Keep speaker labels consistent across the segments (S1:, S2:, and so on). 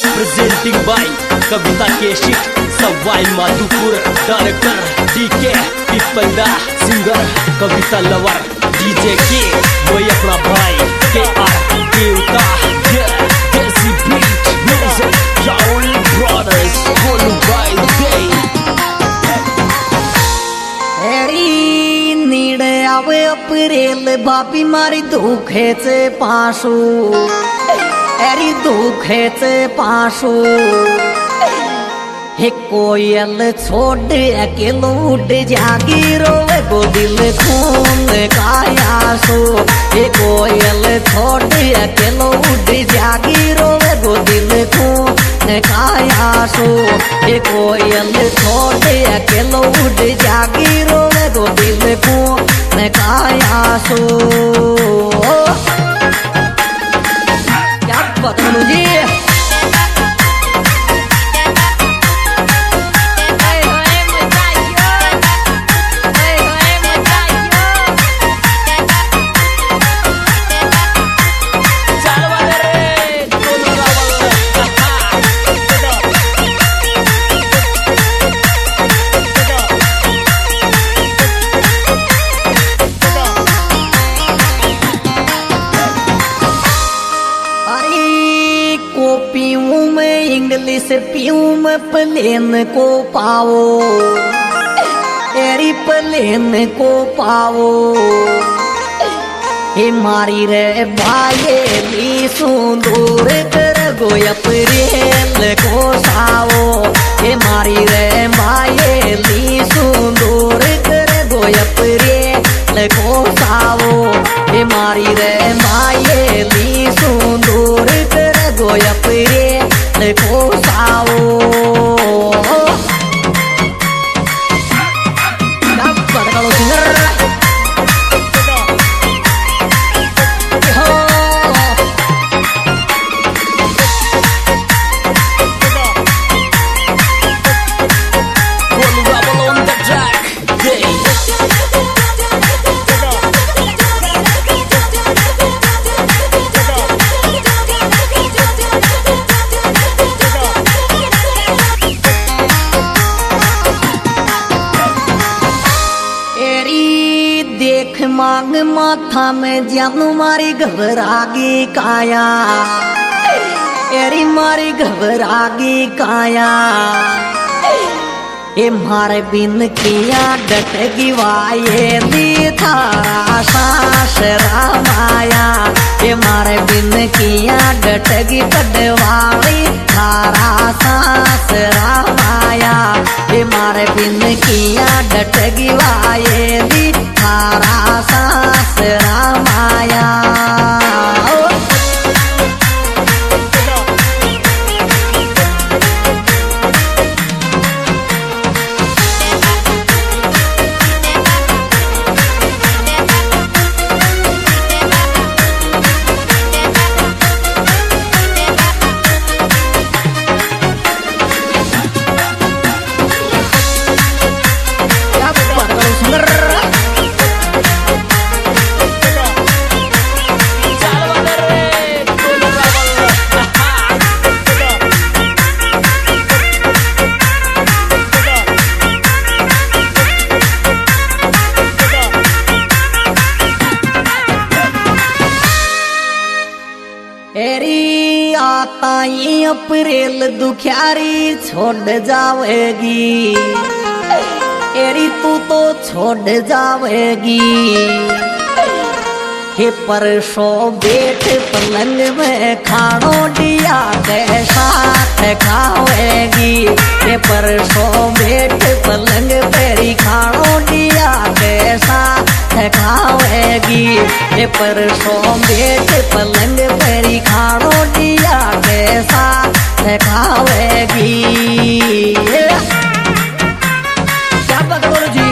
S1: Presenting by Kavita cassette Sawai Madhopur director DK Piplda singer Kavita lover DJ के वही अपना भाई के आर देवता desi beat music Rahul brothers बोलू बाय दे
S2: एरी नीड़े आवे अप्रेल बापी मारी दुखेचे पाशू एरी दुखेचे पाशू हे कोयल छोड़ अकेलो उड़ जागी रोवे गो दिल खून कायासो हे कोयल छोड़ अकेलो उड़ जागी रोवे गो दिल खून कायासो हे कोयल छोड़ अकेलो उड़ जागी रोवे गो दिल खून कायासो क्या बताऊं जी इंग्लिश पीऊं मैं प्लेन को पाओ एरी प्लेन को पाओ हे मारी रे भाई ली सुंदूर कर गोया प्रेल को साओ हे मारी रे भाई ली सुंदूर कर गोया प्रेल को साओ हे मारी रे भाई ली सुंदूर कर गोया प्रेल को साओ dapat kalau denger मांग माथा में जानू मारी घबरागी काया एरी मारी घबरागी काया ए मारे बिन किया डटगी वाये दी थारा सास रामाया ए मारे बिन किया डटगी पडवाली थारा सास रामाया ए मारे बिन किया डटगी वाये दी थारा सास रामाया एरी आता ये अप्रैल दुखियारी छोड़ जावेगी एरी तू तो छोड़ जावेगी हे परसों बैठ पलंग में खानो दिया के साथ खावेगी हे परसों बैठ पलंग पेरी खानो दिया के साथ खावेगी हे परसों बैठ पलंग पेरी खानो दिया के साथ खावेगी क्या पकड़ो जी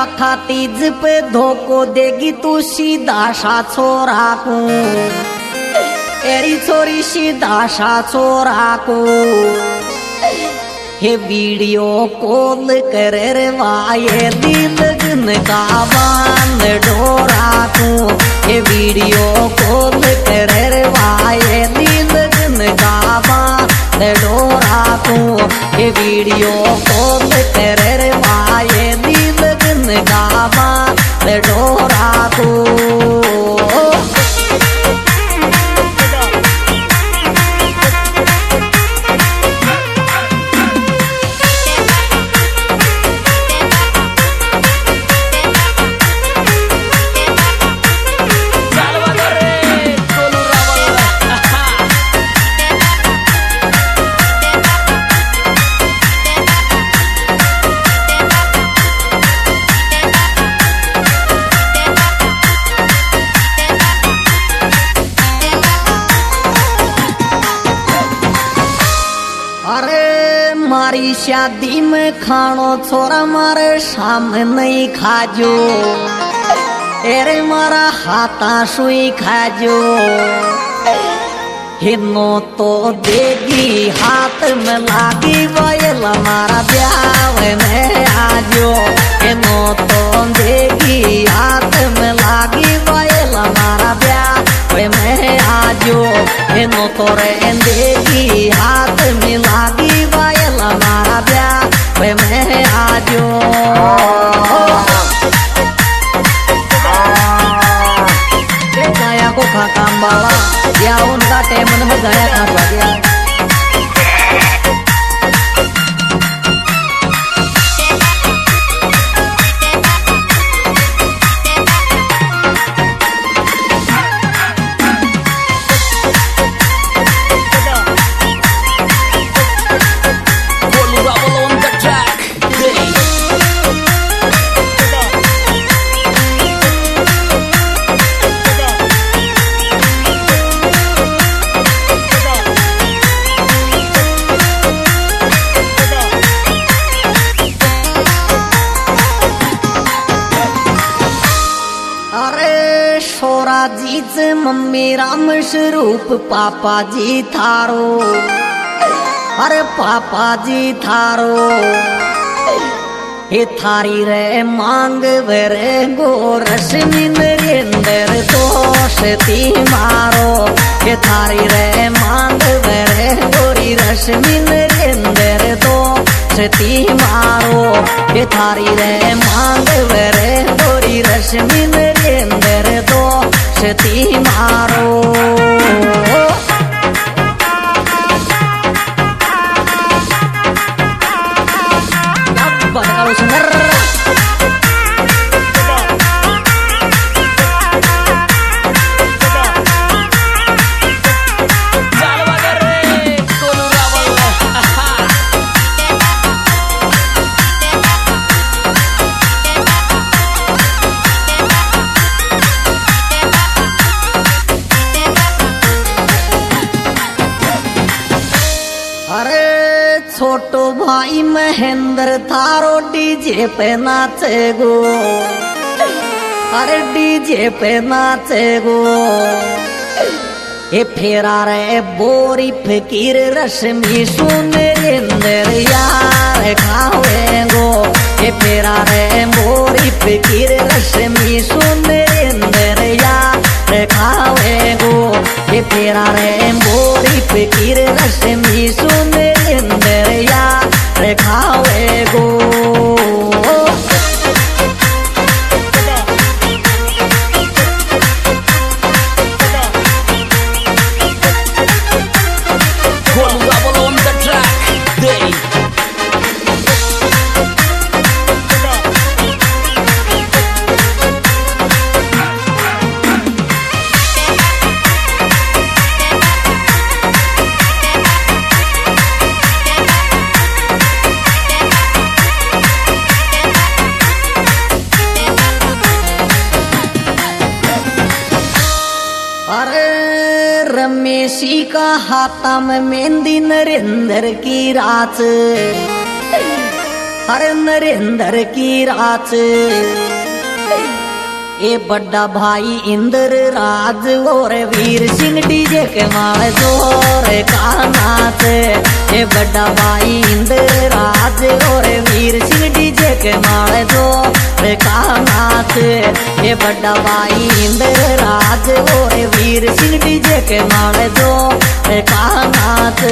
S2: आखा तीज पे धोको देगी तू सीधा सा छोरा को एरी छोरी सीधा सा छोरा को हे वीडियो कॉल कर रे वाये लगन का बांध डोरा को हे वीडियो कॉल कर रे वाये लगन का बांध डोरा को हे वीडियो कॉल कर रे वाये लगन का बांध डोरा को मारी शादी में खानो छोरा मारे सामने नहीं खाजो एरे मारा हाथा सुई खाजो हिनो तो देगी हाथ में लागी वयल मारा ब्याह में आजो हिनो तो देगी हाथ में लागी वयल मारा ब्याह में आजो हिनो तो देगी हाथ में लागी वयल मारा ब्याह में आजो गया को खा काम बाला या उनका टेमन में गया खा गया जीज मम्मी राम स्वरूप पापा जी थारो अरे पापा जी थारो हे थारी रे मांग रे गो रश्मि नरेंद्र दोषती मारो हे थारी रे मांग रे गोरी रश्मि नरेंद्र दोषती मारो हे थारी रे मांग रे गोरी रश्मि नरेंद्र दोषती मारो kalau sener छोटो भाई महेंद्र थारो डीजे पे नाचे गो अरे डीजे पे नाचे गो ये फेरा रे बोरी फकीर रश्मि सुनरेंद्र यार खावे गो ये फेरा रे बोरी फकीर रश्मि सुनरेंद्र यार खावे गो ये फेरा रे बोरी फकीर रश्मि सुनरेंद्र यार खावे गो रमेशी का हाथा में मेहंदी नरेंद्र की रात हर नरेंद्र की रात ए बड़ा भाई इंद्र राज और वीर सिंह डीजे के माल जोर का नाच। ए बड़ा भाई इंद्र राज और वीर सिंह डीजे के माल जोर का नाच। ए बड़ा भाई इंद्र राज और वीर सिंह डीजे के माल जोर का नाच।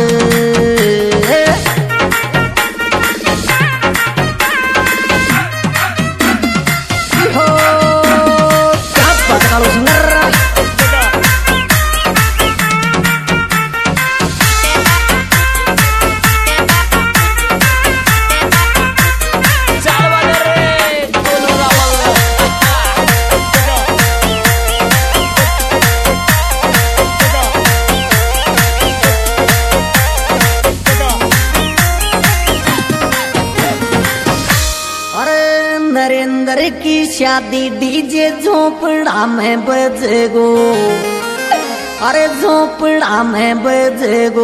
S2: नरेंद्र की शादी डीजे झोपड़ा में बजेगो। अरे झोपड़ा में बजेगो।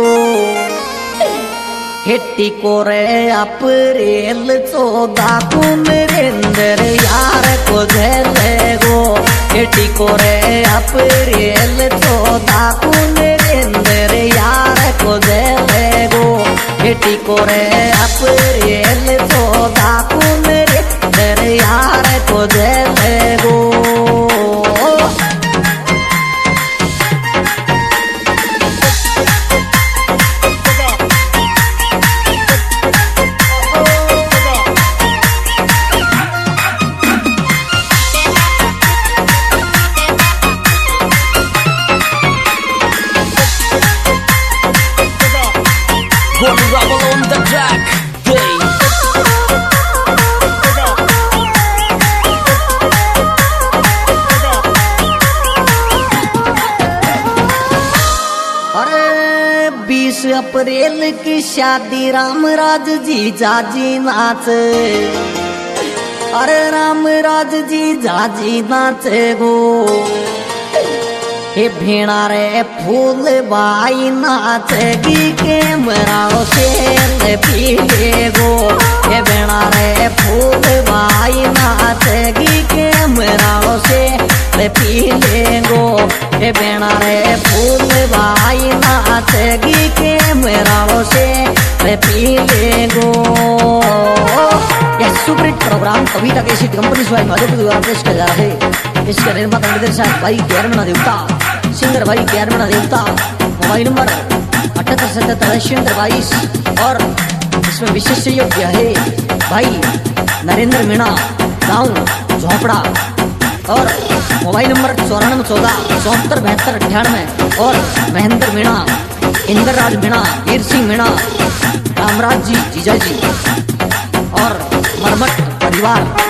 S2: हिट्टी को रे अप्रैल 14 को नरेंद्र यार को झेलेगो। हिट्टी को रे अप्रैल 14 को नरेंद्र यार को झेलेगो। हिट्टी को रे अप्रैल 14 को नरेंद्र यार को झेलेगो। अरे 20 अप्रैल की शादी रामराज जी जाजी नाच। अरे रामराज जी जाजी नाचे गो। हे भेड़ा रे फूल बाई नाचेगी के मराओ से पीले गो। हे भेड़ा रे फूल बाई नाचेगी के मराओ से पीले गो। हे भेड़ा रे फूल बाई नाचेगी के मराओ से पीले गो। यह superhit program Kavita cassette company Sawai Madhopur द्वारा पेश किया जा रहा है। इसका निर्माता निर्देशक भाई ज्ञानमणा देवता, सिंगर भाई ज्ञानमणा देवता। मोबाइल नंबर 787722 और इसमें विशेष सहयोग दिया है भाई नरेंद्र मीणा, गाँव झोपड़ा। और मोबाइल नंबर 9414 74 72 98 और महेंद्र मीणा, इंद्र राज मीणा, वीर सिंह मीणा, रामराज जी जीजा जी और मरमट परिवार।